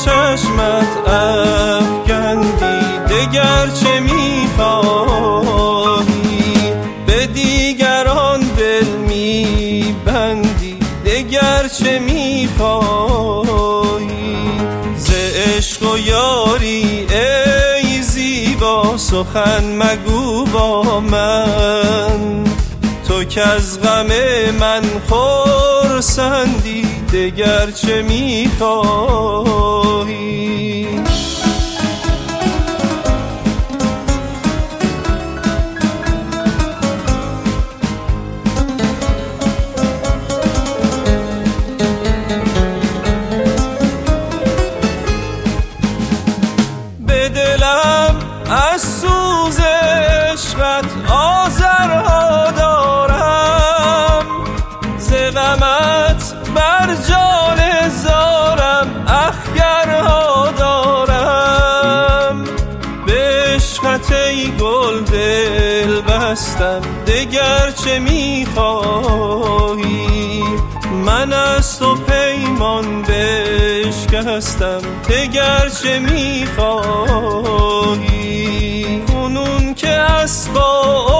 چشمت افکندی دگر چه میخواهی؟ به دیگران دل میبندی دگر چه میخواهی؟ ز عشق و یاری ای زیبا سخن مگو با من، تو که از غم من خرسندی دگر چه میخواهی؟ به دلم از سوز عشقت آذرها دارم، ز غمت بر جان زارم اخگرها دارم. به عشقت ای گل دل بستم دگر چه میخواهی؟ من از تو پیمان بشکستم دگر چه میخواهی؟ کنون که اسباب